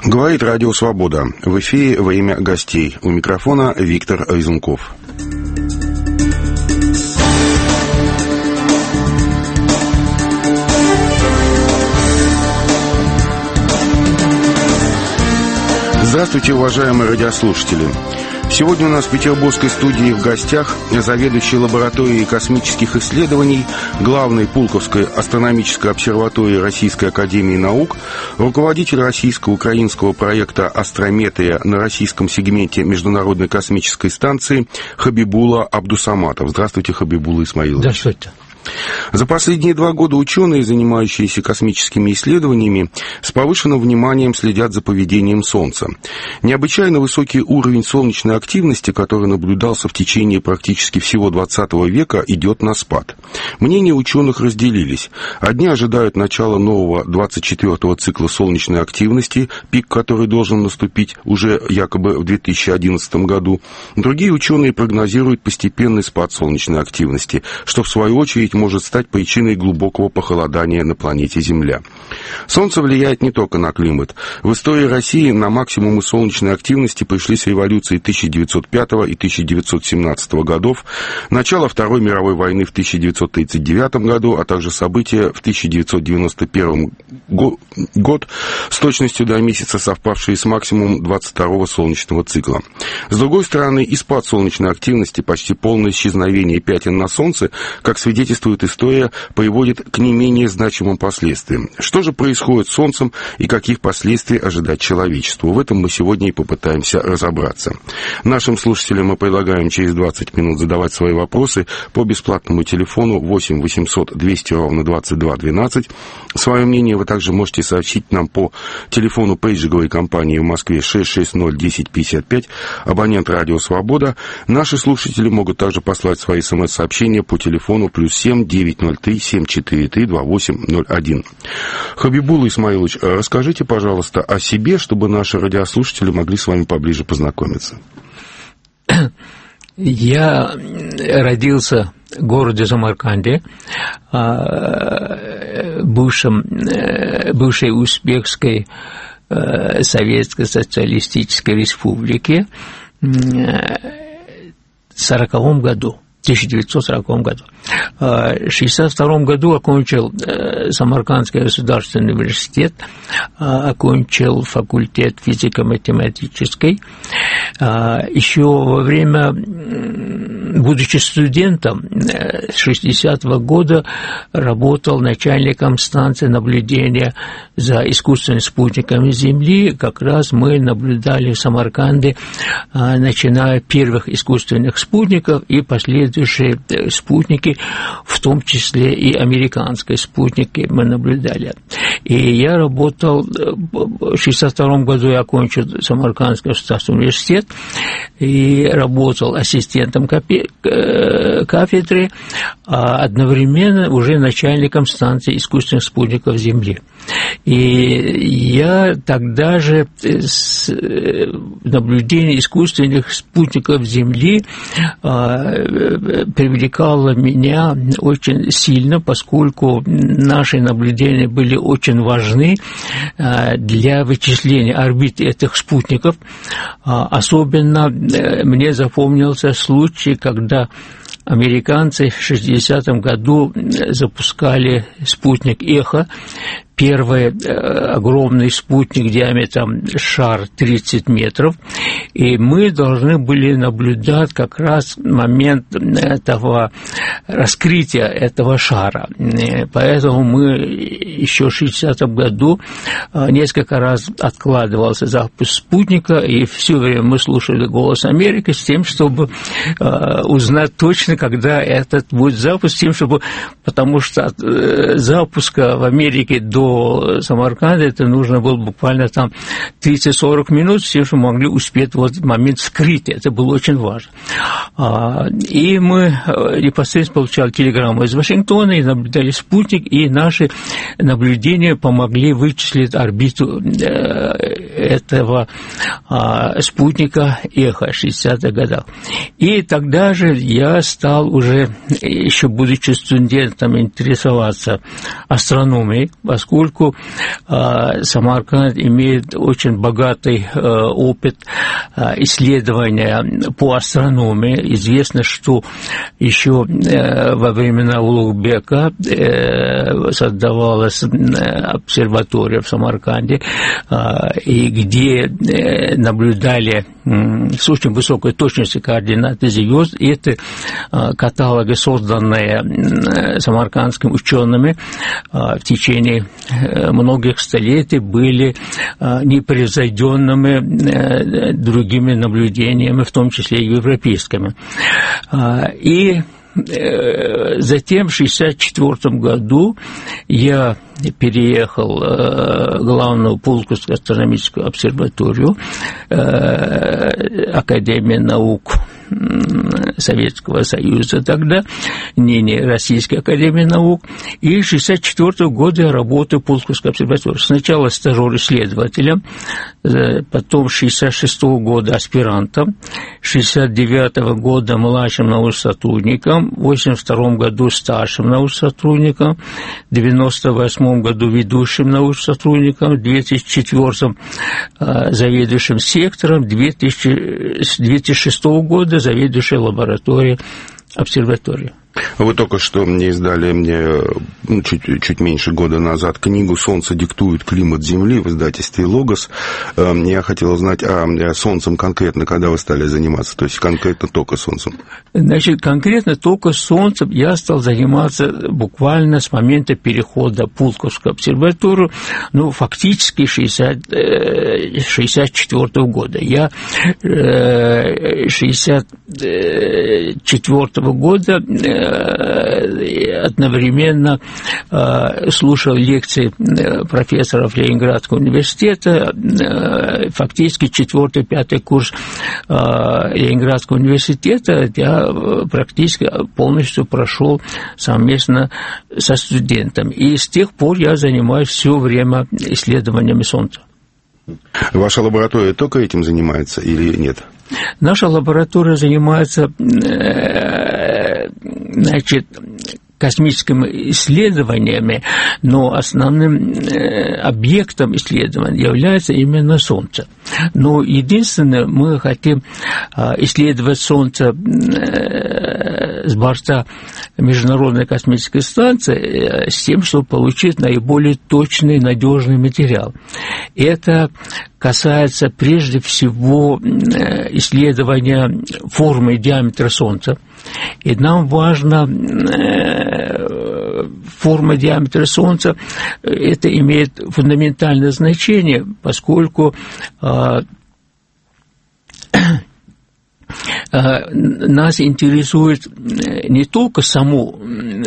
Говорит Радио Свобода. В эфире во имя гостей. У микрофона Виктор Резунков. Здравствуйте, уважаемые радиослушатели. Сегодня у нас в петербургской студии в гостях заведующий лабораторией космических исследований главной Пулковской астрономической обсерватории Российской академии наук, руководитель российско-украинского проекта «Астрометрия» на российском сегменте Международной космической станции Хабибулла Абдусаматов. Здравствуйте, Хабибулла Исмаилович. Здравствуйте. За последние 2 года ученые, занимающиеся космическими исследованиями, с повышенным вниманием следят за поведением Солнца. Необычайно высокий уровень солнечной активности, который наблюдался в течение практически всего 20 века, идет на спад. Мнения ученых разделились. Одни ожидают начала нового 24-го цикла солнечной активности, пик который должен наступить уже якобы в 2011 году. Другие ученые прогнозируют постепенный спад солнечной активности, что в свою очередь может стать причиной глубокого похолодания на планете Земля. Солнце влияет не только на климат. В истории России на максимумы солнечной активности пришли с революцией 1905 и 1917 годов, начало Второй мировой войны в 1939 году, а также события в 1991 год с точностью до месяца совпавшие с максимумом 22-го солнечного цикла. С другой стороны, и спад солнечной активности, почти полное исчезновение пятен на Солнце, как свидетельствует история, приводит к не менее значимым последствиям. Что же происходит с Солнцем и каких последствий ожидать человечеству? В этом мы сегодня и попытаемся разобраться. Нашим слушателям мы предлагаем через 20 минут задавать свои вопросы по бесплатному телефону 8 800 200 ровно 22 12. Свое мнение вы также можете сообщить нам по телефону пейджинговой компании в Москве 660 1055, абонент Радио Свобода. Наши слушатели могут также послать свои смс-сообщения по телефону +7 903 743 2801. Хабибулла Исмаилович, расскажите, пожалуйста, о себе, чтобы наши радиослушатели могли с вами поближе познакомиться. Я родился в городе Самарканде, бывшей Узбекской Советской Социалистической Республике в 1940 году. В 1940 году. В 1962 году окончил Самаркандский государственный университет, окончил факультет физико-математический. Еще во время, будучи студентом, с 60-го года работал начальником станции наблюдения за искусственными спутниками Земли. Как раз мы наблюдали в Самарканде, начиная первых искусственных спутников и последующие спутники, в том числе и американские спутники мы наблюдали. И я работал, в 1962 году я окончил Самаркандский государственный университет и работал ассистентом кафедры, а одновременно уже начальником станции искусственных спутников Земли. И я тогда же с наблюдением искусственных спутников Земли привлекало меня очень сильно, поскольку наши наблюдения были очень важны для вычисления орбиты этих спутников. Особенно мне запомнился случай, когда американцы в 60-м году запускали спутник «Эхо», первый огромный спутник диаметром шар 30 метров, и мы должны были наблюдать как раз момент этого раскрытия этого шара. Поэтому мы еще в 60-м году несколько раз откладывался запуск спутника, и все время мы слушали «Голос Америки» с тем, чтобы узнать точно, когда этот будет запуск, потому что от запуска в Америке до Самарканда это нужно было буквально там 30-40 минут, все, что могли успеть в этот момент скрыть. Это было очень важно. И мы непосредственно получали телеграмму из Вашингтона и наблюдали спутник, и наши наблюдения помогли вычислить орбиту этого спутника «Эхо» в 60-х годах. И тогда же я стал уже, еще будучи студентом, интересоваться астрономией, поскольку Самарканд имеет очень богатый опыт исследования по астрономии. Известно, что еще во времена Улугбека создавалась обсерватория в Самарканде, и где наблюдали с очень высокой точностью координаты звезд. И это каталоги, созданные самаркандскими учеными в течение многих столетий, были непревзойденными другими наблюдениями, в том числе и европейскими. И затем, в 1964 году, я переехал в главную Пулковскую астрономическую обсерваторию Академии наук Советского Союза тогда, ныне Российской Академии наук, и с 1964 года я работаю в Пулковской обсерватории. Сначала стажёр-исследователем, потом с 1966 года аспирантом, с 1969 года младшим научным сотрудником, в 1982 году старшим научным сотрудником, в 1998 году ведущим научным сотрудником, в 2004 заведующим сектором, с 2006 года заведующей лабораторией обсерватории. Вы только что мне издали чуть меньше года назад книгу «Солнце диктует климат Земли» в издательстве «Логос». Я хотел узнать, Солнцем конкретно когда вы стали заниматься, то есть конкретно только Солнцем? Значит, конкретно только Солнцем я стал заниматься буквально с момента перехода в Пулковскую обсерваторию, фактически 1964 года. Я 1964 года одновременно слушал лекции профессоров Ленинградского университета, фактически 4-5 курс Ленинградского университета я практически полностью прошел совместно со студентом. И с тех пор я занимаюсь все время исследованиями Солнца. Ваша лаборатория только этим занимается или нет? Наша лаборатория занимается, космическими исследованиями, но основным объектом исследований является именно Солнце. Но единственное, мы хотим исследовать Солнце с борта Международной космической станции с тем, чтобы получить наиболее точный, надежный материал. Это касается прежде всего исследования формы и диаметра Солнца. И нам важно форма диаметра Солнца, это имеет фундаментальное значение, поскольку нас интересует не только само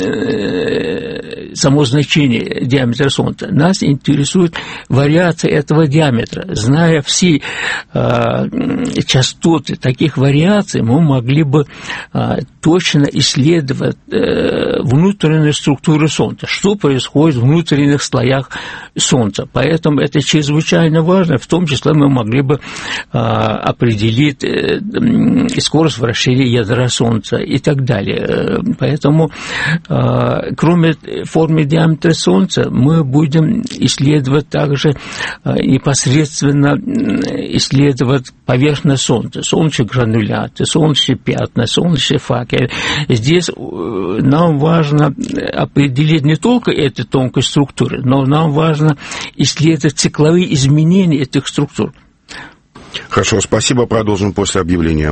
значение диаметра Солнца, нас интересует вариация этого диаметра. Зная все частоты таких вариаций, мы могли бы точно исследовать внутреннюю структуру Солнца, что происходит в внутренних слоях Солнца. Поэтому это чрезвычайно важно, в том числе мы могли бы определить скорость вращения ядра Солнца и так далее. Поэтому, кроме формы диаметра Солнца, мы будем исследовать также непосредственно исследовать поверхность Солнца, солнечные грануляты, солнечные пятна, солнечные факелы. Здесь нам важно определить не только эти тонкие структуры, но нам важно исследовать цикловые изменения этих структур. Хорошо, спасибо. Продолжим после объявления.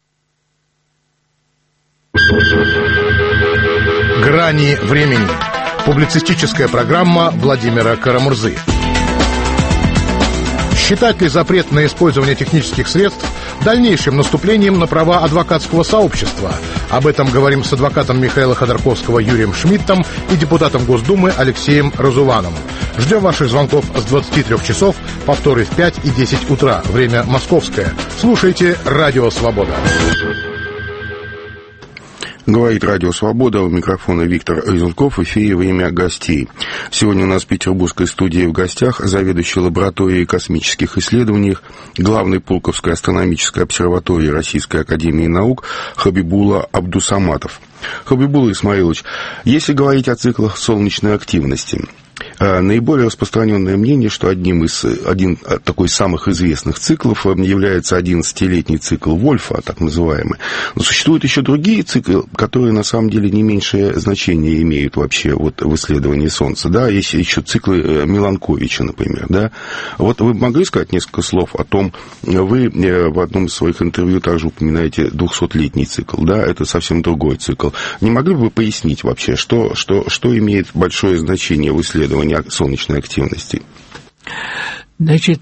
«Грани времени». Публицистическая программа Владимира Карамурзы. Считать ли запрет на использование технических средств дальнейшим наступлением на права адвокатского сообщества? Об этом говорим с адвокатом Михаила Ходорковского Юрием Шмидтом и депутатом Госдумы Алексеем Разуваном. Ждем ваших звонков с 23 часов, повторы в 5 и 10 утра, время московское. Слушайте «Радио Свобода». Говорит Радио Свобода, у микрофона Виктор Резунков, в эфире «Время гостей». Сегодня у нас в петербургской студии в гостях заведующий лабораторией космических исследований главной Пулковской астрономической обсерватории Российской академии наук Хабибулла Абдусаматов. Хабибулла Исмаилович, если говорить о циклах солнечной активности, наиболее распространенное мнение, что один такой из самых известных циклов является 11-летний цикл Вольфа, так называемый. Но существуют еще другие циклы, которые на самом деле не меньшее значение имеют вообще вот в исследовании Солнца. Да? Есть еще циклы Миланковича, например. Да? Вот вы могли сказать несколько слов о том, вы в одном из своих интервью также упоминаете 200-летний цикл, да? Это совсем другой цикл. Не могли бы вы пояснить вообще, что имеет большое значение в исследовании солнечной активности? Значит,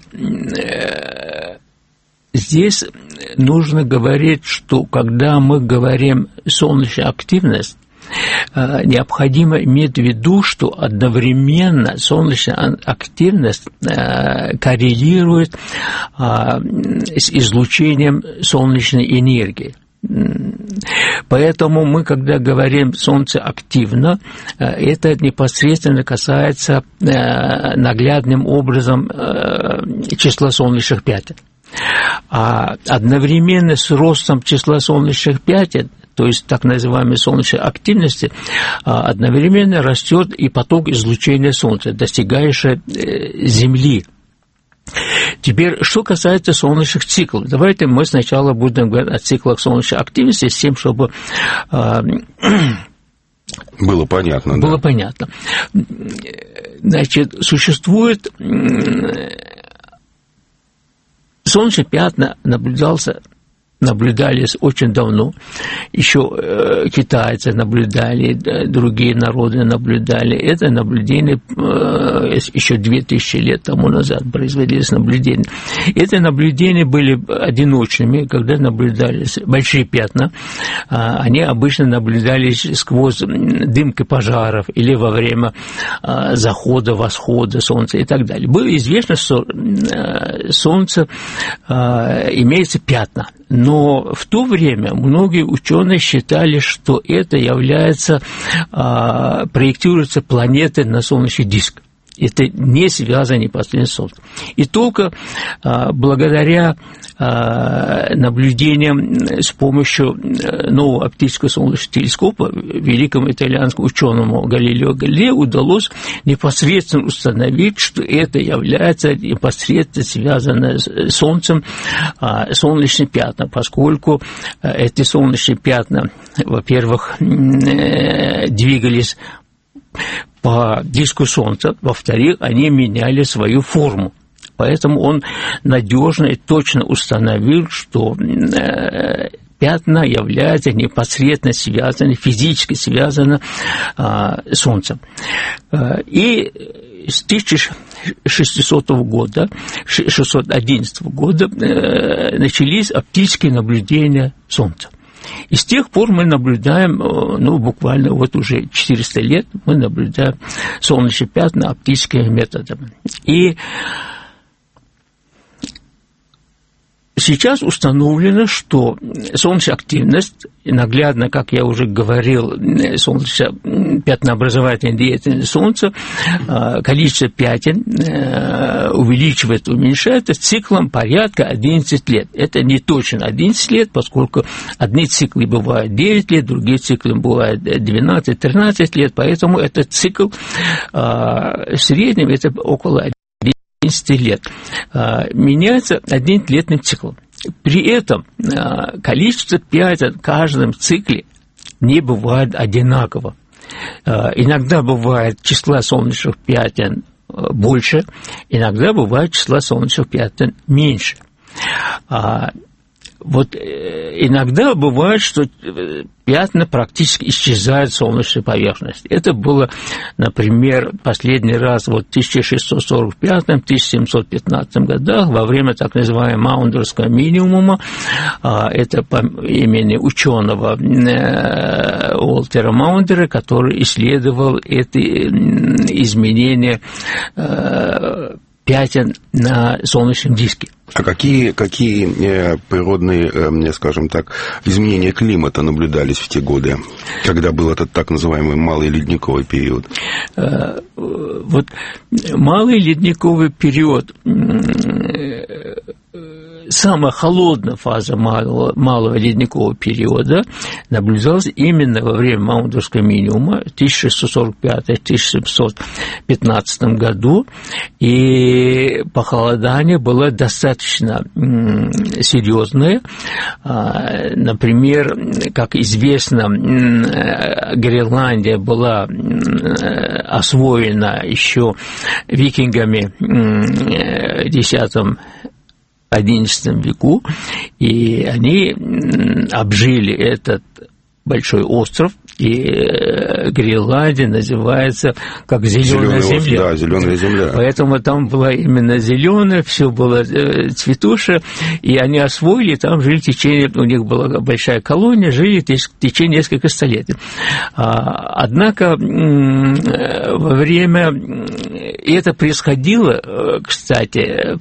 здесь нужно говорить, что когда мы говорим солнечная активность, необходимо иметь в виду, что одновременно солнечная активность коррелирует с излучением солнечной энергии. Поэтому мы, когда говорим «Солнце активно», это непосредственно касается наглядным образом числа солнечных пятен. А одновременно с ростом числа солнечных пятен, то есть так называемой солнечной активности, одновременно растет и поток излучения Солнца, достигающий Земли. Теперь, что касается солнечных циклов, давайте мы сначала будем говорить о циклах солнечной активности, с тем, чтобы было понятно. Было понятно. Значит, существует солнечные пятна наблюдались очень давно, еще китайцы наблюдали, другие народы наблюдали. Это наблюдение еще 2000 лет тому назад производились наблюдения. Эти наблюдения были одиночными, когда наблюдались большие пятна. Они обычно наблюдались сквозь дымки пожаров или во время захода, восхода Солнца и так далее. Было известно, что Солнце имеется пятна. Но в то время многие ученые считали, что это проектируется планеты на солнечный диск. Это не связано непосредственно с Солнцем. И только благодаря наблюдениям с помощью нового оптического солнечного телескопа великому итальянскому ученому Галилео Галилею удалось непосредственно установить, что это является непосредственно связано с Солнцем солнечные пятна, поскольку эти солнечные пятна, во-первых, двигались по диску Солнца, во-вторых, они меняли свою форму. Поэтому он надежно и точно установил, что пятна являются непосредственно связаны, физически связаны с Солнцем. И с 1600 года, 611 года начались оптические наблюдения Солнца. И с тех пор мы наблюдаем, буквально вот уже 400 лет, мы наблюдаем солнечные пятна оптическими методами. И сейчас установлено, что солнечная активность, наглядно, как я уже говорил, солнечная пятнообразовательная деятельность Солнца, количество пятен увеличивается, уменьшается циклом порядка 11 лет. Это не точно 11 лет, поскольку одни циклы бывают 9 лет, другие циклы бывают 12-13 лет, поэтому этот цикл в среднем это около 11 лет. Меняется 11-летным циклом. При этом количество пятен в каждом цикле не бывает одинаково. Иногда бывает числа солнечных пятен больше, иногда бывает числа солнечных пятен меньше. Вот иногда бывает, что пятна практически исчезают с солнечной поверхности. Это было, например, последний раз в 1645-1715 годах во время так называемого Маундерского минимума. Это по имени ученого Уолтера Маундера, который исследовал эти изменения пятен на солнечном диске. А какие природные, скажем так, изменения климата наблюдались в те годы, когда был этот так называемый малый ледниковый период? Вот малый ледниковый период, самая холодная фаза малого ледникового периода наблюдалась именно во время Маундурского минимума в 1645-1715 году, и похолодание было достаточно серьезное. Например, как известно, Гренландия была освоена еще викингами в X-XI веку, и они обжили этот большой остров, и Гренландия называется как зеленая земля. Да, зеленая земля. Поэтому там была именно зеленая, все было цветуше, и они освоили, там жили в течение, у них была большая колония, жили в течение нескольких столетий. Однако во время, и это происходило, кстати,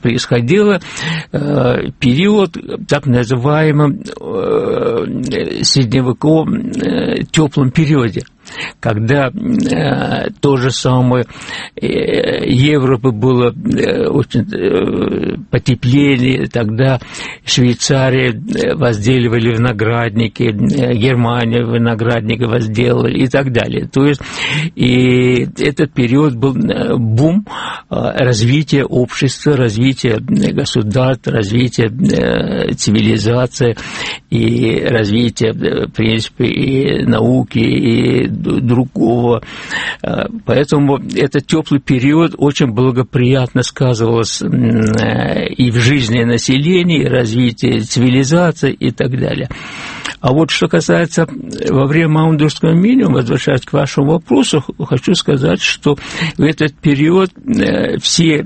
период так называемым средневековым теплом периоде, когда то же самое Европы было очень потепление, тогда Швейцария возделывали виноградники, Германия виноградники возделывали и так далее. То есть и этот период был бум развития общества, развития государств, развития цивилизации и развития, в принципе, и науки, и другого. Поэтому этот теплый период очень благоприятно сказывался и в жизни населения, и развитии цивилизации и так далее. А вот что касается во время Маундурского минимума, возвращаясь к вашему вопросу, хочу сказать, что в этот период все,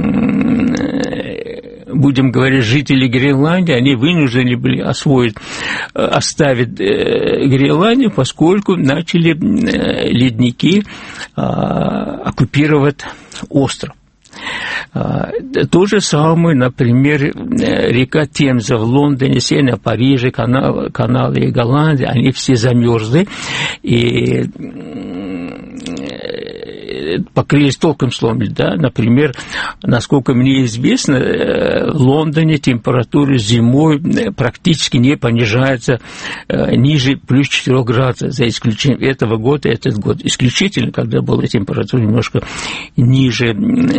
будем говорить, жители Гренландии, они вынуждены были оставить Гренландию, поскольку начали ледники оккупировать остров. То же самое, например, река Темза в Лондоне, Сене, Париже, каналы и Голландии, они все замерзли и покрылись толком слоем льда. Например, насколько мне известно, в Лондоне температура зимой практически не понижается ниже плюс 4 градусов, за исключением этого года и этот год. Исключительно, когда была температура немножко ниже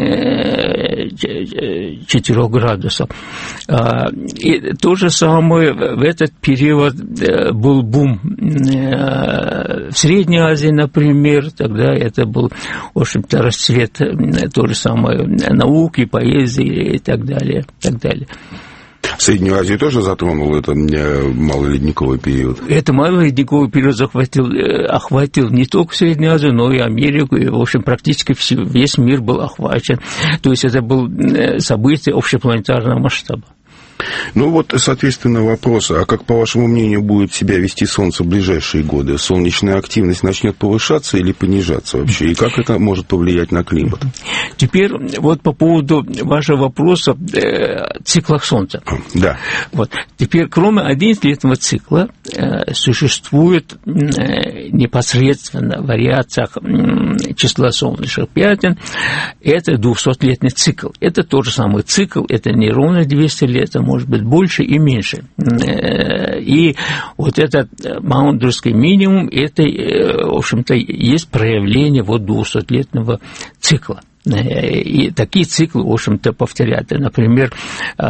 4 градусов. И то же самое в этот период был бум в Средней Азии, например, тогда это был, в общем-то, расцвет то же самое науки, поэзии и так далее, и так далее. Среднюю Азию тоже затронул этот малый ледниковый период? Это малый ледниковый период охватил не только Среднюю Азию, но и Америку, и, в общем, практически весь мир был охвачен. То есть это было событие общепланетарного масштаба. Ну вот, соответственно, вопрос, а как, по вашему мнению, будет себя вести Солнце в ближайшие годы? Солнечная активность начнет повышаться или понижаться вообще? И как это может повлиять на климат? Теперь вот по поводу вашего вопроса циклах Солнца. Да. Вот. Теперь, кроме 11-летнего цикла, существует непосредственно в вариациях числа солнечных пятен, это 200-летний цикл. Это тот же самый цикл, это не ровно 200 лет, а может быть больше и меньше. И вот этот Маундурский минимум, это, в общем-то, есть проявление вот 200-летнего цикла. И такие циклы, в общем-то, повторяют. Например, в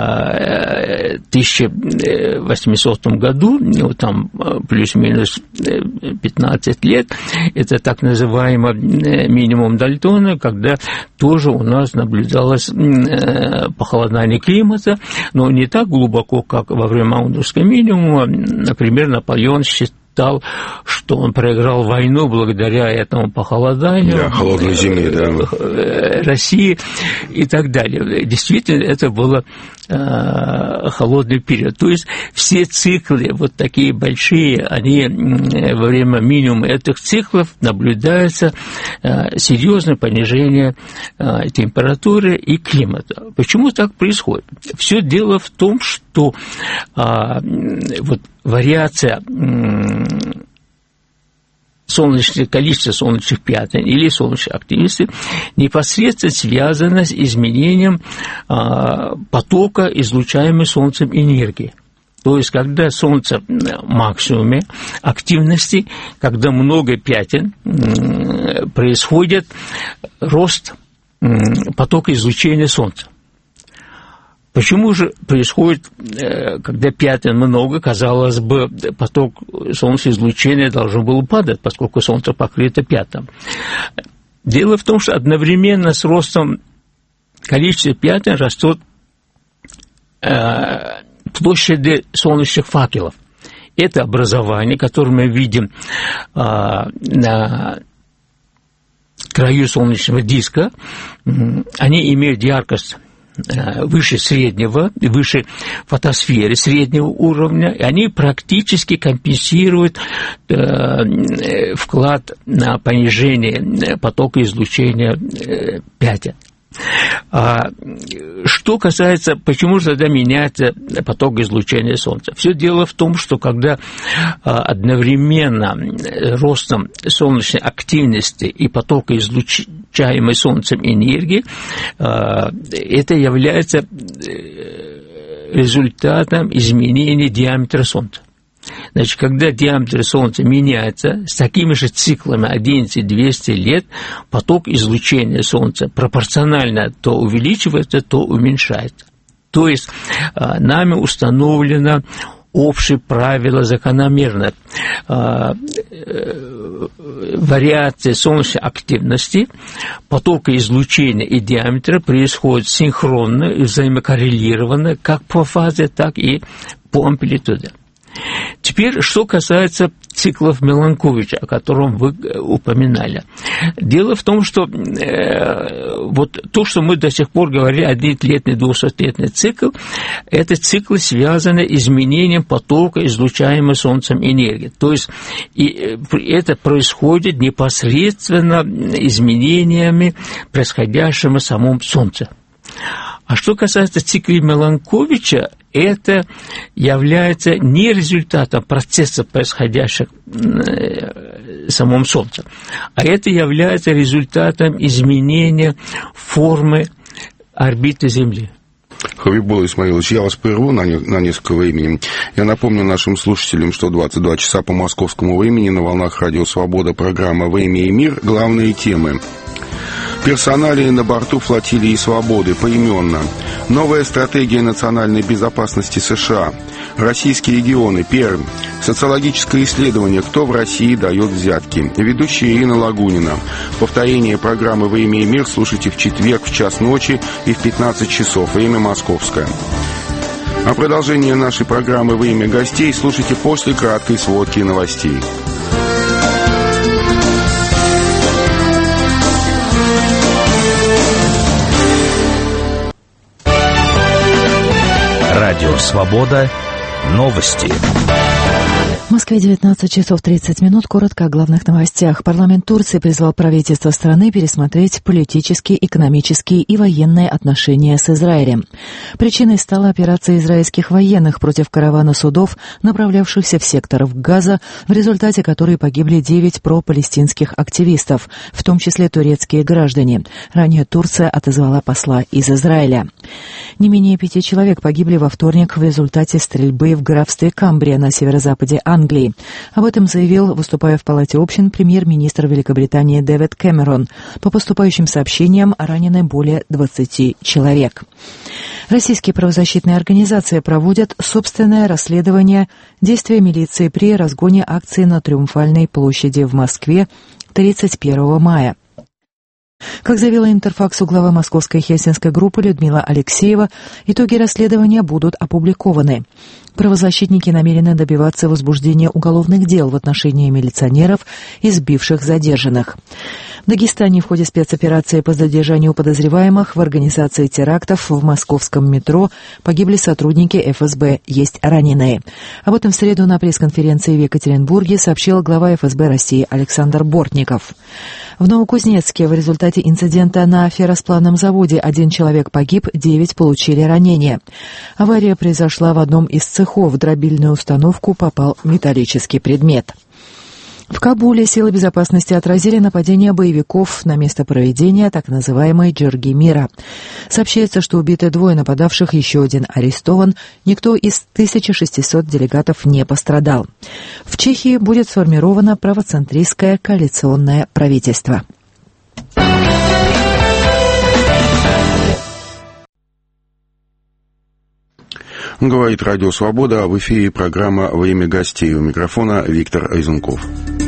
1800 году, ну, там плюс-минус 15 лет, это так называемый минимум Дальтона, когда тоже у нас наблюдалось похолодание климата, но не так глубоко, как во время Маундурского минимума. Например, Наполеон считал, что он проиграл войну благодаря этому похолоданию, холодной зиме, России и так далее. Действительно, это было холодный период. То есть все циклы, вот такие большие, они во время минимума этих циклов наблюдается серьезное понижение температуры и климата. Почему так происходит? Все дело в том, что вот вариация количество солнечных пятен или солнечной активности непосредственно связано с изменением потока излучаемой Солнцем энергии. То есть, когда Солнце в максимуме активности, когда много пятен, происходит рост потока излучения Солнца. Почему же происходит, когда пятен много, казалось бы, поток солнечного излучения должен был падать, поскольку Солнце покрыто пятном? Дело в том, что одновременно с ростом количества пятен растут площади солнечных факелов. Это образование, которое мы видим на краю солнечного диска, они имеют яркость выше среднего, выше фотосферы среднего уровня, и они практически компенсируют вклад на понижение потока излучения пятен. Что касается, почему же тогда меняется поток излучения Солнца? Все дело в том, что когда одновременно ростом солнечной активности и потока излучаемой Солнцем энергии, это является результатом изменения диаметра Солнца. Значит, когда диаметр Солнца меняется, с такими же циклами 11-200 лет, поток излучения Солнца пропорционально то увеличивается, то уменьшается. То есть нами установлено общее правило закономерно. Вариация солнечной активности, потока излучения и диаметра происходит синхронно и взаимокоррелированно как по фазе, так и по амплитуде. Теперь, что касается циклов Миланковича, о котором вы упоминали. Дело в том, что вот то, что мы до сих пор говорили, 100-летний, 200-летний цикл, это циклы связаны с изменением потока излучаемой Солнцем энергии. То есть это происходит непосредственно изменениями, происходящими в самом Солнце. А что касается цикла Миланковича, это является не результатом процессов, происходящих в самом Солнце, а это является результатом изменения формы орбиты Земли. Хабибулла Исмаилович, я вас прерву на несколько времени. Я напомню нашим слушателям, что 22 часа по московскому времени на волнах Радио Свобода программа «Время и мир». Главные темы. Персоналии на борту флотилии Свободы поименно. Новая стратегия национальной безопасности США. Российские регионы. Пермь. Социологическое исследование «Кто в России дает взятки». Ведущая Ирина Лагунина. Повторение программы «Время и мир» слушайте в четверг в час ночи и в 15 часов. Время московское. А продолжение нашей программы «Время гостей» слушайте после краткой сводки новостей. Радио «Свобода». Новости. В Москве 19 часов 30 минут. Коротко о главных новостях. Парламент Турции призвал правительство страны пересмотреть политические, экономические и военные отношения с Израилем. Причиной стала операция израильских военных против каравана судов, направлявшихся в сектор Газа, в результате которой погибли 9 пропалестинских активистов, в том числе турецкие граждане. Ранее Турция отозвала посла из Израиля. Не менее 5 человек погибли во вторник в результате стрельбы в графстве Камбрия на северо-западе Англии. Об этом заявил, выступая в Палате общин, премьер-министр Великобритании Дэвид Кэмерон. По поступающим сообщениям, ранены более 20 человек. Российские правозащитные организации проводят собственное расследование действия милиции при разгоне акции на Триумфальной площади в Москве 31 мая. Как заявила Интерфаксу глава московской хельсинской группы Людмила Алексеева, итоги расследования будут опубликованы. Правозащитники намерены добиваться возбуждения уголовных дел в отношении милиционеров, избивших задержанных. В Дагестане в ходе спецоперации по задержанию подозреваемых в организации терактов в московском метро погибли сотрудники ФСБ, есть раненые. Об этом в среду на пресс-конференции в Екатеринбурге сообщил глава ФСБ России Александр Бортников. В Новокузнецке в результате инцидента на ферросплавном заводе 1 человек погиб, 9 получили ранения. Авария произошла в одном из цехов. В дробильную установку попал металлический предмет. В Кабуле силы безопасности отразили нападение боевиков на место проведения так называемой «Джирги мира». Сообщается, что убиты 2 нападавших, еще 1 арестован. Никто из 1600 делегатов не пострадал. В Чехии будет сформировано правоцентристское коалиционное правительство. Говорит Радио Свобода, в эфире программа «Время гостей». У микрофона Виктор Айзенков.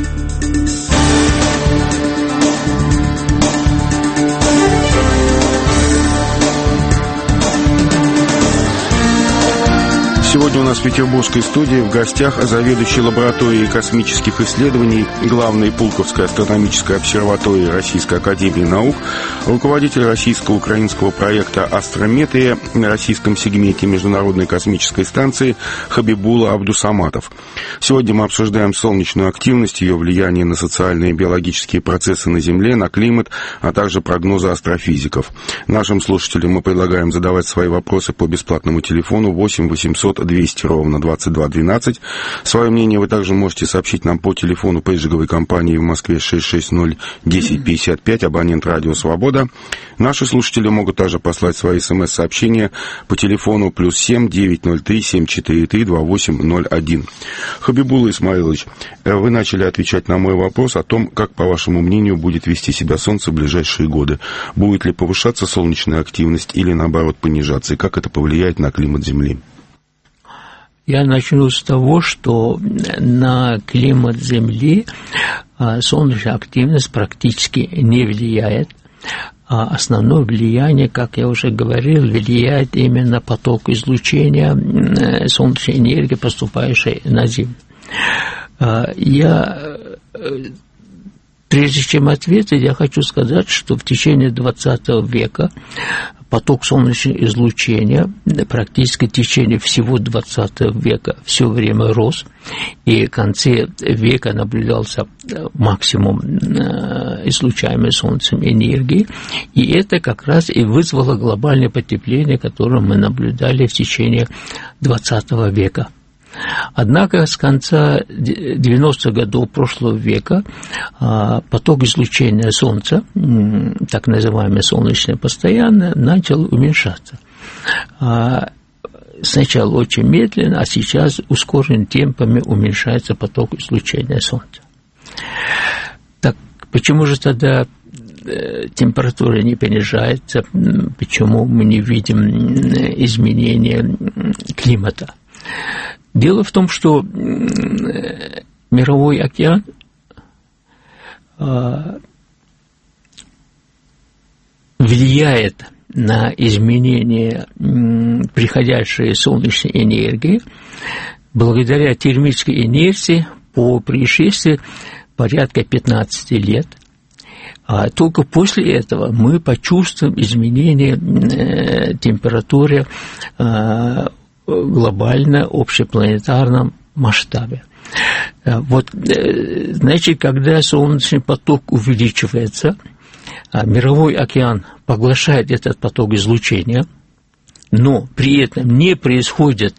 Сегодня у нас в петербургской студии в гостях заведующий лабораторией космических исследований главной Пулковской астрономической обсерватории Российской академии наук, руководитель российско-украинского проекта «Астрометрия» на российском сегменте Международной космической станции Хабибула Абдусаматов. Сегодня мы обсуждаем солнечную активность, ее влияние на социальные и биологические процессы на Земле, на климат, а также прогнозы астрофизиков. Нашим слушателям мы предлагаем задавать свои вопросы по бесплатному телефону 8 800 200 ровно 2212. Свое мнение вы также можете сообщить нам по телефону пейджинговой компании в Москве 660-1055, абонент Радио Свобода. Наши слушатели могут также послать свои смс-сообщения по телефону +7 903 743 2801. Хабибула Исмаилович, вы начали отвечать на мой вопрос о том, как, по вашему мнению, будет вести себя Солнце в ближайшие годы. Будет ли повышаться солнечная активность или, наоборот, понижаться, и как это повлияет на климат Земли? Я начну с того, что на климат Земли солнечная активность практически не влияет. А основное влияние, как я уже говорил, влияет именно поток излучения солнечной энергии, поступающей на Землю. Прежде чем ответить, я хочу сказать, что в течение 20 века поток солнечного излучения практически в течение всего 20 века все время рос, и в конце века наблюдался максимум излучаемой Солнцем энергии, и это как раз и вызвало глобальное потепление, которое мы наблюдали в течение 20 века. Однако с конца 90-х годов прошлого века поток излучения Солнца, так называемое солнечное постоянное, начал уменьшаться. Сначала очень медленно, а сейчас ускоренными темпами уменьшается поток излучения Солнца. Так почему же тогда температура не понижается, почему мы не видим изменения климата? Дело в том, что мировой океан влияет на изменение приходящей солнечной энергии благодаря термической инерции по пришествии порядка 15 лет. А только после этого мы почувствуем изменение температуры глобально общепланетарном масштабе. Вот, значит, когда солнечный поток увеличивается, мировой океан поглощает этот поток излучения, но при этом не происходит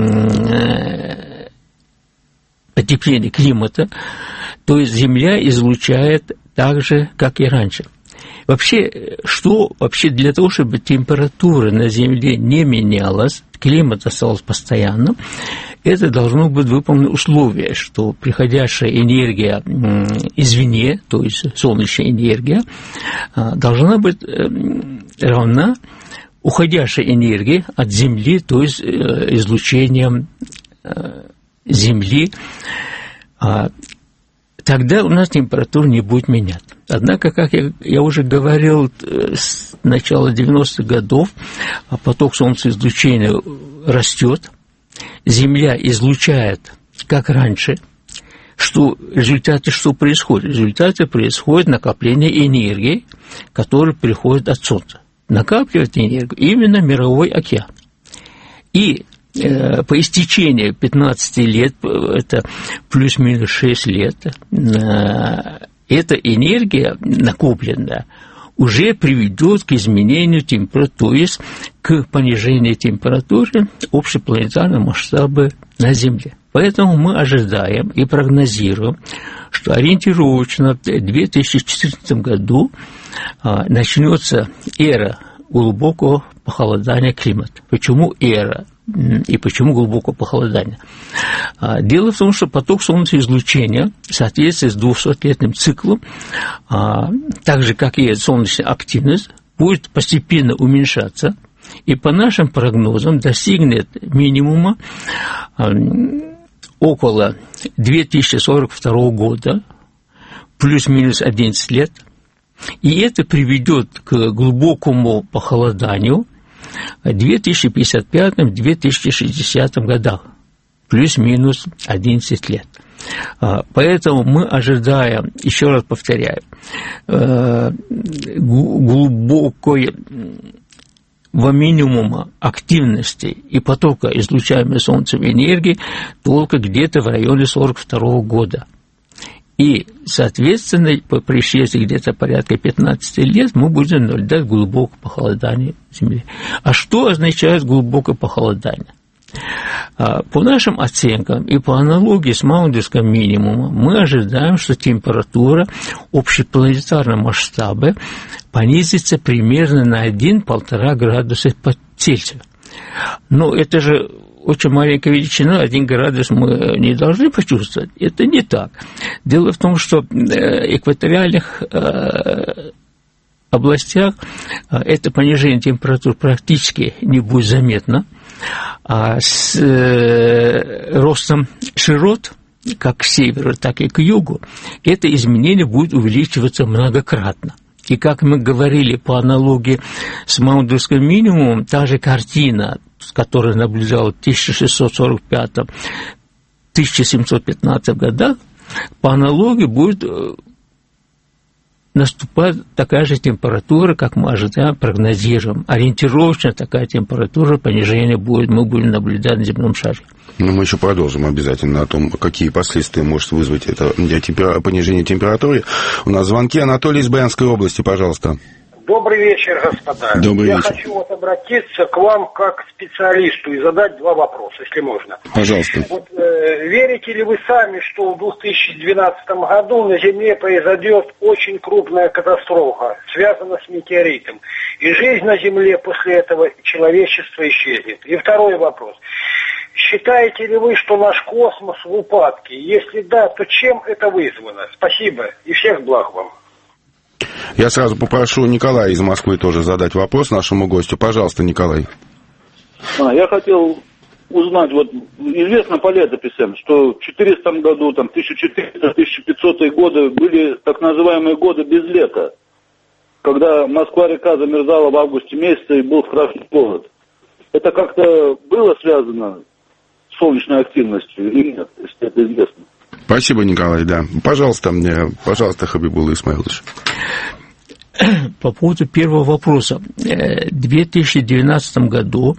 потепление климата, то есть Земля излучает так же, как и раньше. Вообще, для того, чтобы температура на Земле не менялась, климат оставался постоянным, это должно быть выполнено условие, что приходящая энергия извне, то есть солнечная энергия, должна быть равна уходящей энергии от Земли, то есть излучением Земли. тогда у нас температура не будет меняться. Однако, как я уже говорил, с начала 90-х годов поток солнцеизлучения растет, Земля излучает, как раньше. В результате что происходит? В результате происходит накопление энергии, которая приходит от Солнца. Накапливает энергию именно мировой океан. И по истечении 15 лет, это плюс-минус 6 лет, эта энергия накопленная уже приведет к изменению температуры, то есть к понижению температуры общепланетарного масштаба на Земле. Поэтому мы ожидаем и прогнозируем, что ориентировочно в 2014 году начнется эра глубокого похолодания климата. Почему эра? И почему глубокое похолодание? Дело в том, что поток солнцеизлучения в соответствии с 200-летним циклом, так же, как и солнечная активность, будет постепенно уменьшаться, и по нашим прогнозам достигнет минимума около 2042 года, плюс-минус 11 лет, и это приведет к глубокому похолоданию в 2055-2060 годах, плюс-минус 11 лет. Поэтому мы ожидаем, еще раз повторяю, глубокой минимума активности и потока излучаемой Солнцем энергии только где-то в районе 1942 года. И, соответственно, по пришествии где-то порядка 15 лет мы будем наблюдать глубокое похолодание Земли. А что означает глубокое похолодание? По нашим оценкам и по аналогии с Маундерским минимумом мы ожидаем, что температура общепланетарного масштаба понизится примерно на 1-1,5 градуса по Цельсию. Но это же очень маленькая величина, 1 градус мы не должны почувствовать. Это не так. Дело в том, что в экваториальных областях это понижение температур практически не будет заметно, а с ростом широт, как к северу, так и к югу, это изменение будет увеличиваться многократно. И как мы говорили по аналогии с Маундерским минимумом, та же картина, которая наблюдалась в 1645-1715 годах, по аналогии будет наступать такая же температура, как мы ожидаем, прогнозируем. Ориентировочно такая температура понижения будет, мы будем наблюдать на земном шаре. Но мы еще продолжим обязательно о том, какие последствия может вызвать это понижение температуры. У нас звонки. Анатолий из Брянской области, пожалуйста. Добрый вечер, господа. Добрый вечер. Я хочу обратиться к вам как к специалисту и задать 2 вопроса, если можно. Пожалуйста. Верите ли вы сами, что в 2012 году на Земле произойдет очень крупная катастрофа, связанная с метеоритом, и жизнь на Земле после этого человечества исчезнет? И второй вопрос. Считаете ли вы, что наш космос в упадке? Если да, то чем это вызвано? Спасибо и всех благ вам. Я сразу попрошу Николая из Москвы тоже задать вопрос нашему гостю. Пожалуйста, Николай. Я хотел узнать, известно по летописям, что в 400 году, 1400-1500 годы были так называемые годы без лета, когда Москва-река замерзала в августе месяце и был страшный холод. Это как-то было связано с солнечной активностью или нет, если это известно? Спасибо, Николай, да. Пожалуйста, Хабибулла Исмаилович. По поводу первого вопроса. В 2012 году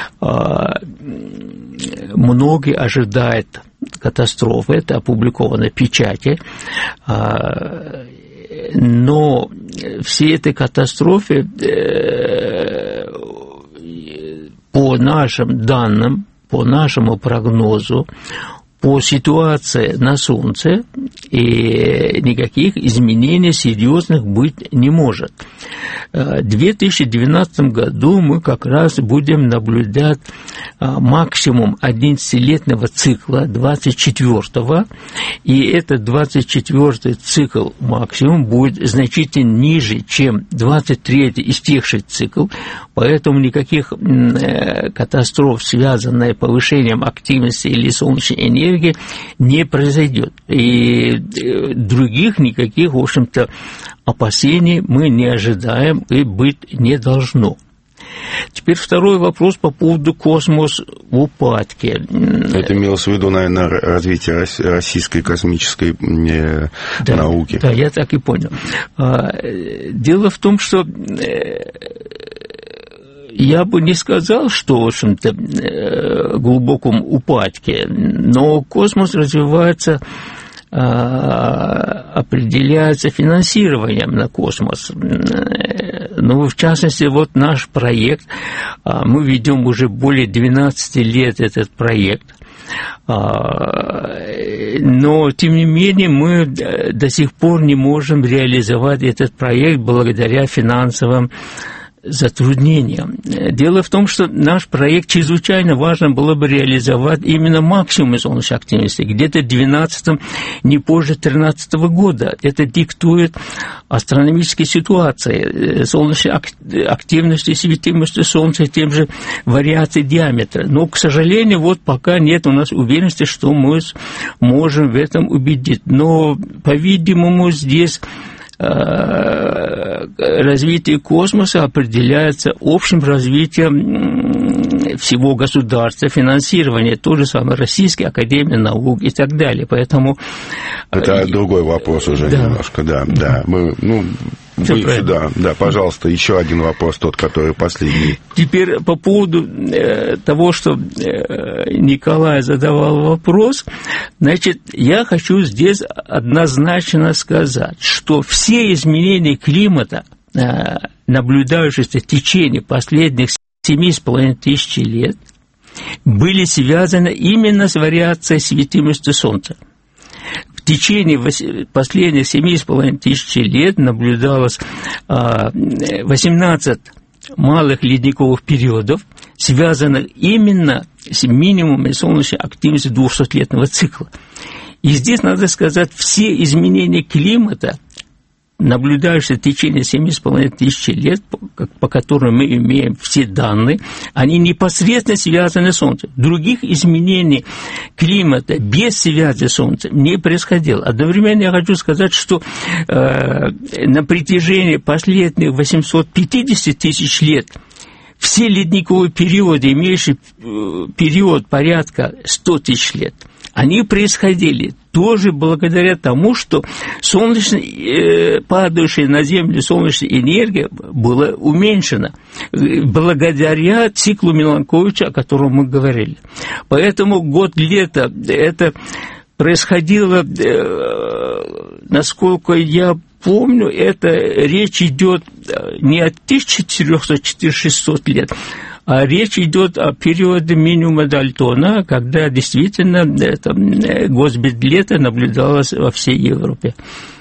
многие ожидают катастрофы, это опубликовано в печати, но все эти катастрофы, по нашим данным, по нашему прогнозу, по ситуации на Солнце и никаких изменений серьезных быть не может. В 2012 году мы как раз будем наблюдать максимум 11-летнего цикла, 24-го, и этот 24-й цикл максимум будет значительно ниже, чем 23-й истекший цикл, поэтому никаких катастроф, связанных с повышением активности или солнечной энергии, не произойдет. И других никаких, в общем-то, опасений мы не ожидаем и быть не должно. Теперь второй вопрос по поводу космоса в упадке. Это имелось в виду, наверное, развитие российской космической науки. Да, я так и понял. Дело в том, что я бы не сказал, что, в общем-то, глубоком упадке, но космос развивается, определяется финансированием на космос. Ну, в частности, вот наш проект, мы ведем уже более 12 лет этот проект, но, тем не менее, мы до сих пор не можем реализовать этот проект благодаря финансовым затруднениям. Дело в том, что наш проект чрезвычайно важно было бы реализовать именно максимум солнечной активности, где-то в 12-м, не позже 13 года. Это диктует астрономические ситуации, солнечной активности, светимости Солнца, тем же вариации диаметра. Но, к сожалению, вот пока нет у нас уверенности, что мы можем в этом убедить. Но, по-видимому, здесь развитие космоса определяется общим развитием всего государства, финансирование, то же самое Российской академии наук и так далее. Поэтому это другой вопрос уже немножко, да. Мы, да, пожалуйста, еще один вопрос, тот, который последний. Теперь по поводу того, что Николай задавал вопрос, значит, я хочу здесь однозначно сказать, что все изменения климата, наблюдающиеся в течение последних 7,5 тысяч лет, были связаны именно с вариацией светимости Солнца. В течение последних 7,5 тысяч лет наблюдалось 18 малых ледниковых периодов, связанных именно с минимумом солнечной активности 200-летнего цикла. И здесь, надо сказать, все изменения климата, наблюдающиеся в течение 7,5 тысяч лет, по которым мы имеем все данные, они непосредственно связаны с Солнцем. Других изменений климата без связи с Солнцем не происходило. Одновременно я хочу сказать, что на протяжении последних 850 тысяч лет все ледниковые периоды, имеющие период порядка 100 тысяч лет, они происходили тоже благодаря тому, что падающая на Землю солнечная энергия была уменьшена, благодаря циклу Миланковича, о котором мы говорили. Поэтому год-лето это происходило, насколько я помню, это речь идет не от 1400-1600 лет, а речь идет о периоде минимума Дальтона, когда действительно год-лето наблюдалось во всей Европе.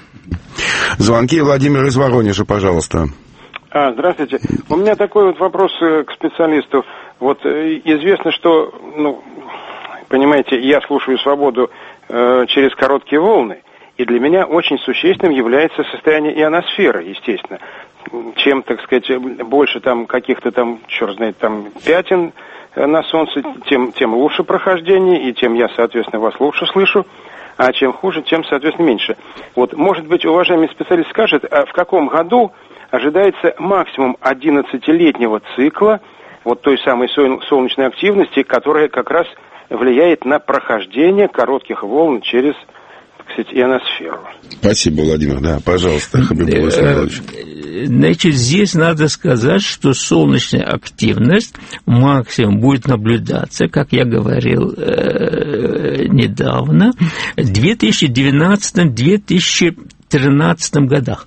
Звонки. Владимир из Воронежа, пожалуйста. Здравствуйте. У меня такой вот вопрос к специалисту. Вот известно, что, понимаете, я слушаю «Свободу» через короткие волны, и для меня очень существенным является состояние ионосферы, естественно. Чем, так сказать, больше там каких-то там, черт знает, там пятен на Солнце, тем лучше прохождение, и тем я, соответственно, вас лучше слышу, а чем хуже, тем, соответственно, меньше. Вот, может быть, уважаемый специалист скажет, а в каком году ожидается максимум 11-летнего цикла вот той самой солнечной активности, которая как раз влияет на прохождение коротких волн через, так сказать, ионосферу. Спасибо, Владимир. Да, пожалуйста, Хабибулла Исмаилович. Значит, здесь надо сказать, что солнечная активность максимум будет наблюдаться, как я говорил недавно, в 2012-2013 годах.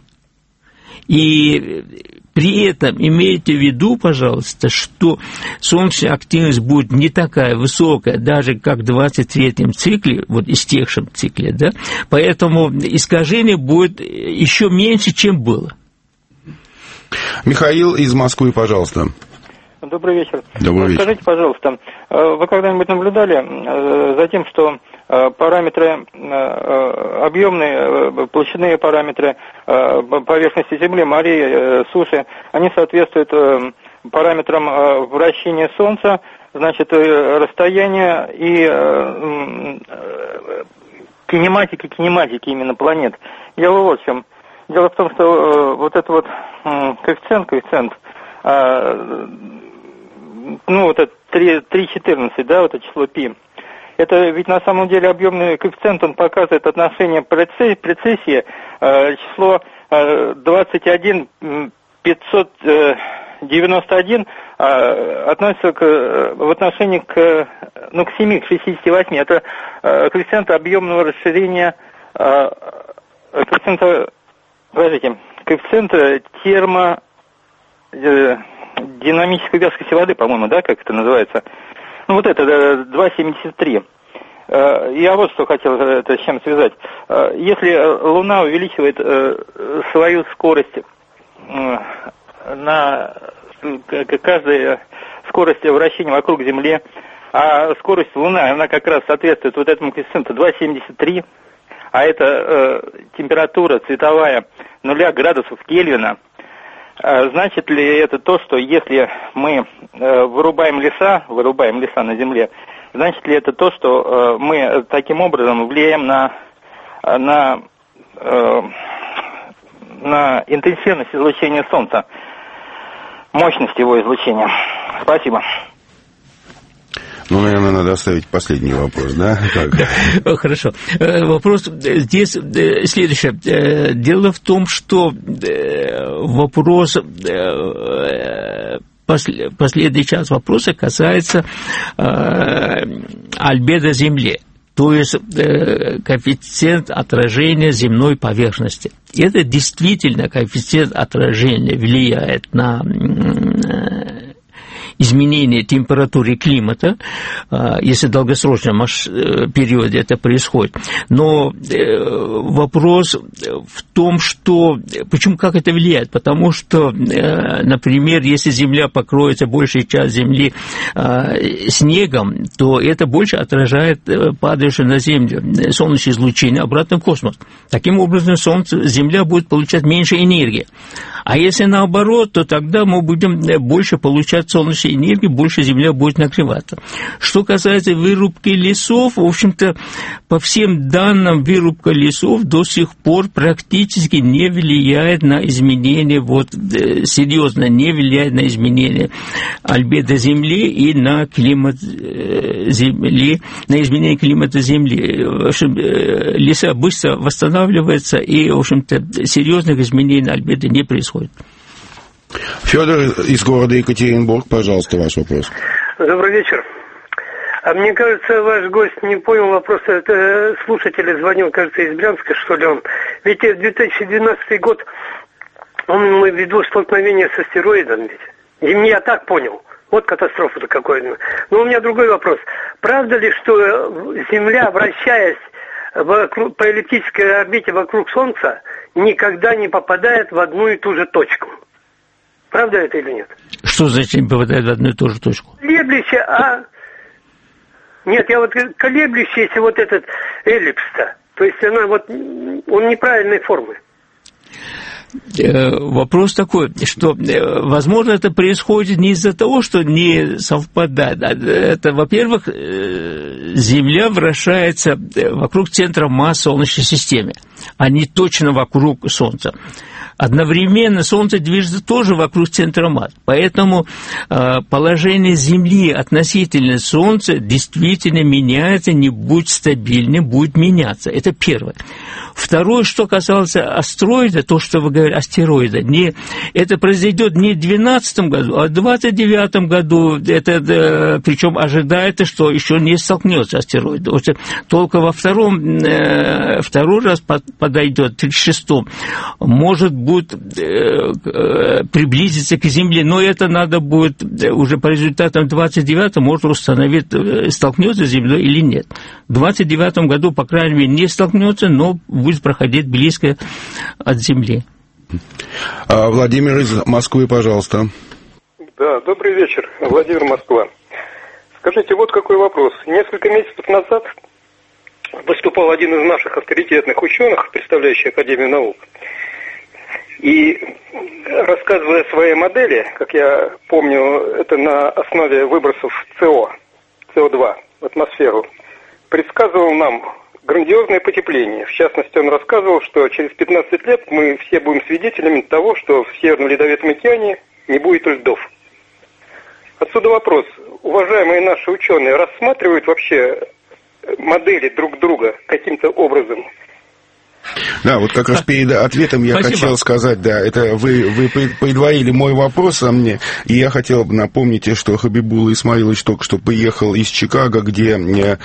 И при этом имейте в виду, пожалуйста, что солнечная активность будет не такая высокая, даже как в 23-м цикле, вот истекшем цикле, да, поэтому искажение будет еще меньше, чем было. Михаил из Москвы, пожалуйста. Добрый вечер. Добрый вечер. Скажите, пожалуйста, вы когда-нибудь наблюдали за тем, что параметры объемные, площадные параметры поверхности Земли, морей, суши, они соответствуют параметрам вращения Солнца, значит, расстояния и кинематики именно планет. Дело вот в чем. Дело в том, что вот этот вот коэффициент, ну, вот это 3,14, да, вот это число π. Это ведь на самом деле объемный коэффициент, он показывает отношение прецессии, число 21,591 относится в отношении к 7, к 68. Это коэффициент объемного расширения, коэффициент термодинамической вязкости воды, по-моему, да, как это называется. Ну, вот это 2,73. Я вот что хотел это с чем связать. Если Луна увеличивает свою скорость на каждой скорости вращения вокруг Земли, а скорость Луны, она как раз соответствует вот этому коэффициенту 2,73, а это температура цветовая 0 градусов Кельвина, значит ли это то, что если мы вырубаем леса на Земле, значит ли это то, что мы таким образом влияем на интенсивность излучения Солнца, мощность его излучения? Спасибо. Ну, наверное, надо оставить последний вопрос, да? Да. Хорошо. Вопрос здесь следующий. Дело в том, что вопрос, последний часть вопроса касается альбедо Земли, то есть коэффициент отражения земной поверхности. Это действительно коэффициент отражения влияет на изменение температуры климата, если в долгосрочном периоде это происходит. Но вопрос в том, что... Почему, как это влияет? Потому что, например, если Земля покроется, большая часть Земли снегом, то это больше отражает падающее на Землю солнечное излучение обратно в космос. Таким образом, Земля будет получать меньше энергии. А если наоборот, то тогда мы будем больше получать солнечной энергии, больше Земля будет нагреваться. Что касается вырубки лесов, в общем-то, по всем данным, вырубка лесов до сих пор практически не влияет на изменение, серьезно не влияет на изменение альбедо Земли и на климат Земли, на изменение климата Земли. В общем, леса быстро восстанавливаются, и, в общем-то, серьезных изменений альбедо не происходит. Федор из города Екатеринбург, пожалуйста, ваш вопрос. Добрый вечер. А мне кажется, ваш гость не понял вопроса. Это слушатель звонил, кажется, из Брянска, что ли он. Ведь 2012 год, он имел в виду столкновение с астероидом. И я так понял. Вот катастрофа-то какой-то. Но у меня другой вопрос. Правда ли, что Земля, вращаясь по эллиптической орбите вокруг Солнца, никогда не попадает в одну и ту же точку? Правда это или нет? Что значит не попадает в одну и ту же точку? Колеблющаяся, Нет, я колеблющийся этот эллипс-то. То есть он неправильной формы. Вопрос такой, что, возможно, это происходит не из-за того, что не совпадает. Это, во-первых, Земля вращается вокруг центра масс Солнечной системы, а не точно вокруг Солнца. Одновременно Солнце движется тоже вокруг центра масс. Поэтому положение Земли относительно Солнца действительно меняется, не будет стабильным, будет меняться. Это первое. Второе, что касалось астероида, то, что вы говорите, астероида, это произойдет не в 2012 году, а в 2029 году. Причем ожидается, что еще не столкнется астероид. Только во второй раз подойдет, в 36-м, может будет приблизиться к Земле, но это надо будет уже по результатам 29-м можно установить, столкнется с Землей или нет. В 29 году, по крайней мере, не столкнется, но будет проходить близко от Земли. Владимир из Москвы, пожалуйста. Да, добрый вечер, Владимир, Москва. Скажите, вот какой вопрос. Несколько месяцев назад выступал один из наших авторитетных ученых, представляющий Академию наук, и, рассказывая о своей модели, как я помню, это на основе выбросов СО2 в атмосферу, предсказывал нам грандиозное потепление. В частности, он рассказывал, что через 15 лет мы все будем свидетелями того, что в Северном Ледовитом океане не будет льдов. Отсюда вопрос. Уважаемые наши ученые рассматривают вообще модели друг друга каким-то образом? Да, вот как раз перед ответом я хотел сказать, да, это вы предварили мой вопрос а мне, и я хотел бы напомнить, что Хабибулла Исмаилович только что приехал из Чикаго, где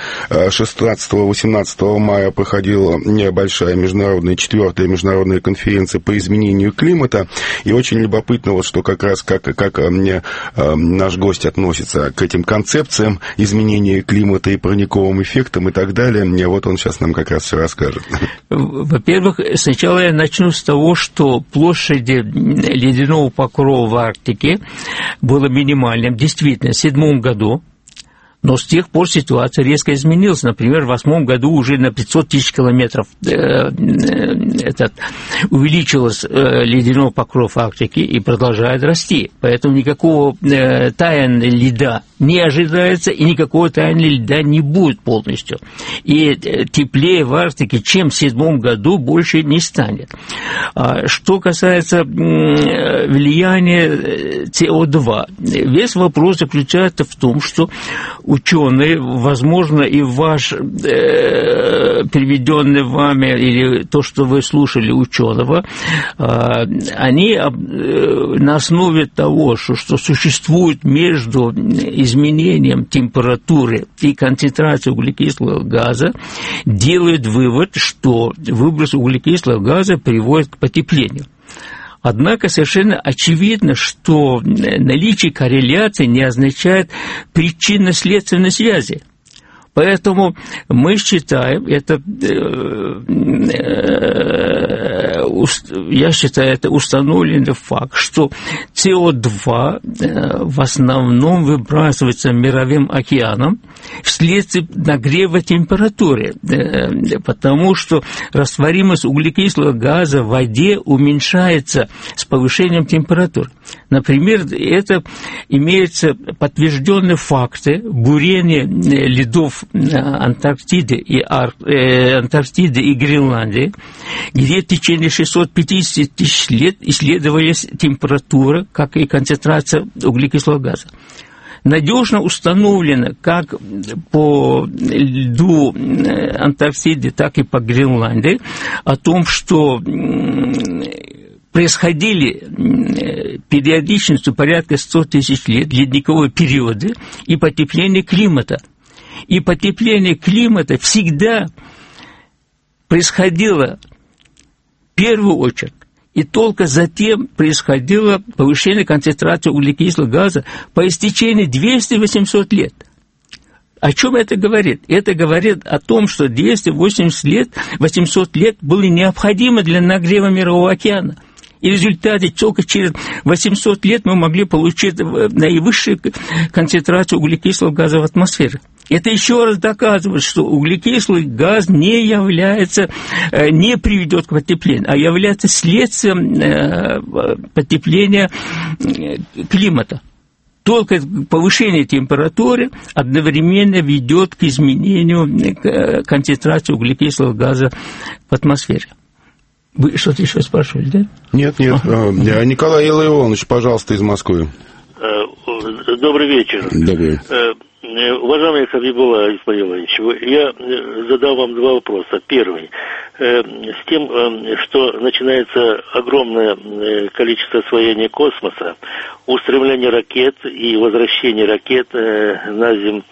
16-18 мая проходила большая международная, 4-я международная конференция по изменению климата, и очень любопытно, вот что как раз как наш гость относится к этим концепциям изменения климата и парниковым эффектам и так далее, вот он сейчас нам как раз все расскажет. Во-первых, сначала я начну с того, что площадь ледяного покрова в Арктике была минимальным, действительно, в 2007 году, но с тех пор ситуация резко изменилась. Например, в 2008 году уже на 500 тысяч километров увеличилось ледяной покров Арктики и продолжает расти. Поэтому никакого таяния льда не ожидается, и никакого таяния льда не будет полностью. И теплее в Арктике, чем в 2007 году, больше не станет. Что касается влияния СО2, весь вопрос заключается в том, что ученые, возможно, и ваш переведенный вами, или то, что вы слушали ученого, они на основе того, что существует между изменением температуры и концентрацией углекислого газа, делают вывод, что выброс углекислого газа приводит к потеплению. Однако совершенно очевидно, что наличие корреляции не означает причинно-следственной связи. Поэтому мы считаем, я считаю, это установленный факт, что СО2 в основном выбрасывается мировым океаном вследствие нагрева температуры, потому что растворимость углекислого газа в воде уменьшается с повышением температуры. Например, это имеются подтвержденные факты бурения ледов Антарктиды и Гренландии, где в течение 650 тысяч лет исследовалась температура, как и концентрация углекислого газа. Надежно установлено как по льду Антарктиды, так и по Гренландии о том, что происходили периодичностью порядка 100 тысяч лет ледниковые периоды и потепление климата. И потепление климата всегда происходило в первую очередь, и только затем происходило повышение концентрации углекислого газа по истечении 200-800 лет. О чем это говорит? Это говорит о том, что 280 лет, 800 лет было необходимо для нагрева Мирового океана. И в результате только через 800 лет мы могли получить наивысшую концентрацию углекислого газа в атмосфере. Это еще раз доказывает, что углекислый газ не приведет к потеплению, а является следствием потепления климата. Только повышение температуры одновременно ведет к изменению концентрации углекислого газа в атмосфере. Вы что-то еще спрашивали, да? Нет. Николай Илларионович, пожалуйста, из Москвы. Добрый вечер. Добрый. Уважаемый Хабибулла Исмаилович, я задал вам два вопроса. Первый. С тем, что начинается огромное количество освоения космоса, устремление ракет и возвращение ракет на Землю,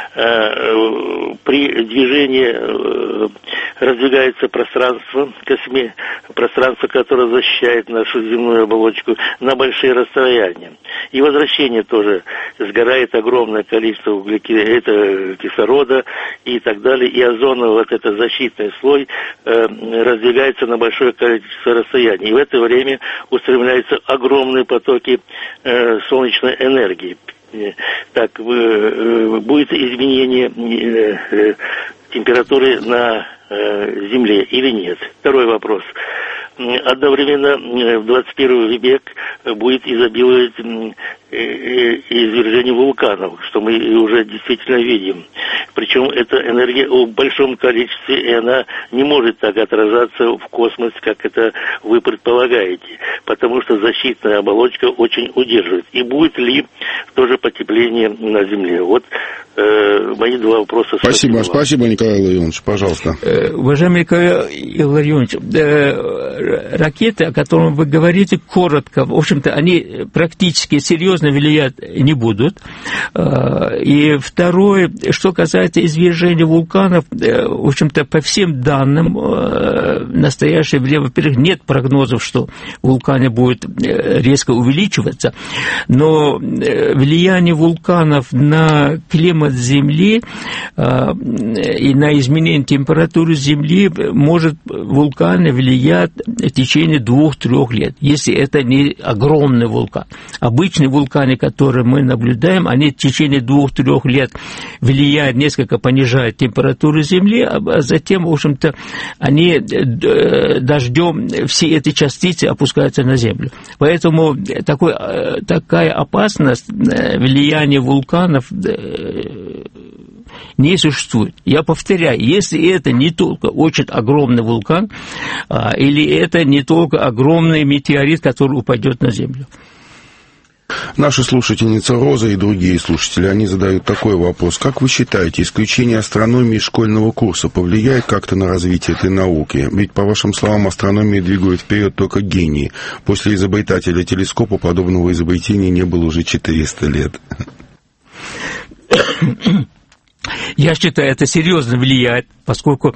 при движении раздвигается пространство, пространство, которое защищает нашу земную оболочку на большие расстояния. И возвращение тоже сгорает огромное количество кислорода и так далее. И озоновый вот этот защитный слой раздвигается на большое количество расстояний. И в это время устремляются огромные потоки солнечной энергии. Так, будет изменение температуры на Земле или нет? Второй вопрос. Одновременно в 21 век будет изобиловать извержение вулканов, что мы уже действительно видим. Причем эта энергия в большом количестве, и она не может так отражаться в космосе, как это вы предполагаете, потому что защитная оболочка очень удерживает. И будет ли тоже потепление на Земле? Вот мои два вопроса. Спасибо, Николай Илларионович, пожалуйста. Уважаемый Николай Илларионович, ракеты, о которых вы говорите, коротко, в общем-то, они практически серьезно влиять не будут. И второе, что касается извержения вулканов, в общем-то, по всем данным, в настоящее время, во-первых, нет прогнозов, что вулканы будут резко увеличиваться, но влияние вулканов на климат Земли и на изменение температуры Земли может вулканы влиять в течение 2-3 лет, если это не огромный вулкан. Обычные вулканы, которые мы наблюдаем, они в течение 2-3 лет влияют, несколько понижают температуру Земли, а затем, в общем-то, они дождем все эти частицы опускаются на Землю. Поэтому такая опасность влияния вулканов не существует. Я повторяю, если это не только очень огромный вулкан, или это не только огромный метеорит, который упадет на Землю. Наша слушательница Роза и другие слушатели, они задают такой вопрос. Как вы считаете, исключение астрономии из школьного курса повлияет как-то на развитие этой науки? Ведь, по вашим словам, астрономия двигает вперед только гении. После изобретателя телескопа подобного изобретения не было уже 400 лет. Я считаю, это серьезно влияет, поскольку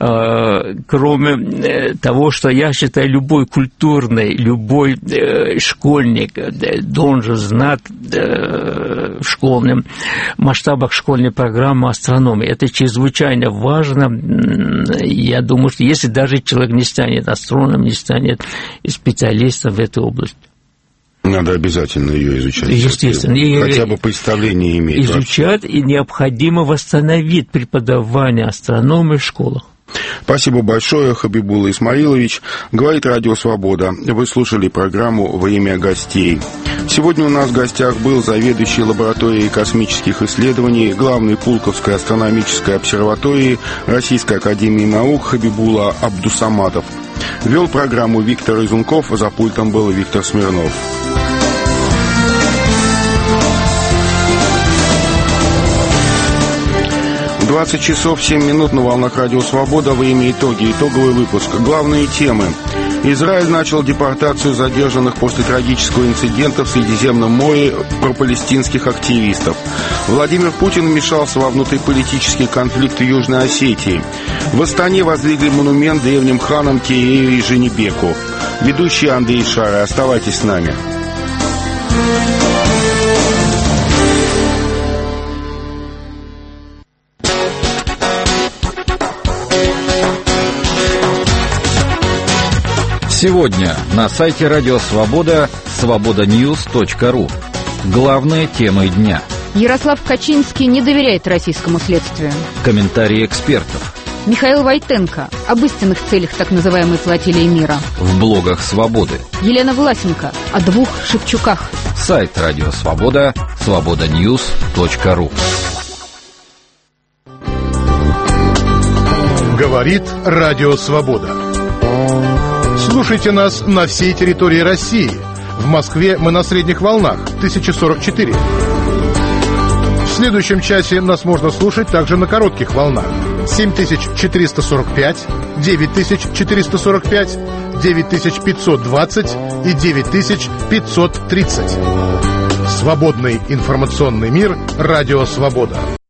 кроме того, что я считаю, любой культурный, любой школьник должен знать в школьном масштабах школьной программы астрономии. Это чрезвычайно важно. Я думаю, что если даже человек не станет астрономом, не станет специалистом в этой области. Надо обязательно ее изучать. Естественно. Хотя бы представление иметь. Изучать, и необходимо восстановить преподавание астрономии в школах. Спасибо большое, Хабибулла Исмаилович. Говорит Радио Свобода. Вы слушали программу «Время гостей». Сегодня у нас в гостях был заведующий лабораторией космических исследований главной Пулковской астрономической обсерватории Российской академии наук Хабибулла Абдусаматов. Вел программу Виктор Изунков, за пультом был Виктор Смирнов. 20 часов 7 минут на волнах Радио Свобода. Время итоги. Итоговый выпуск. Главные темы. Израиль начал депортацию задержанных после трагического инцидента в Средиземном море пропалестинских активистов. Владимир Путин вмешался во внутриполитический конфликт в Южной Осетии. В Астане воздвигли монумент древним ханам Кирею и Женебеку. Ведущий Андрей Шара. Оставайтесь с нами. Сегодня на сайте Радио Свобода свободаньюз.ру. Главные темы дня. Ярослав Качинский не доверяет российскому следствию. Комментарии экспертов. Михаил Войтенко об истинных целях так называемой флотилии мира. В блогах Свободы. Елена Власенко о 2 Шевчуках. Сайт Радио Свобода свободаньюз.ру. Говорит Радио Свобода. Слушайте нас на всей территории России. В Москве мы на средних волнах 1044. В следующем часе нас можно слушать также на коротких волнах 7445, 9445, 9520 и 9530. Свободный информационный мир. Радио Свобода.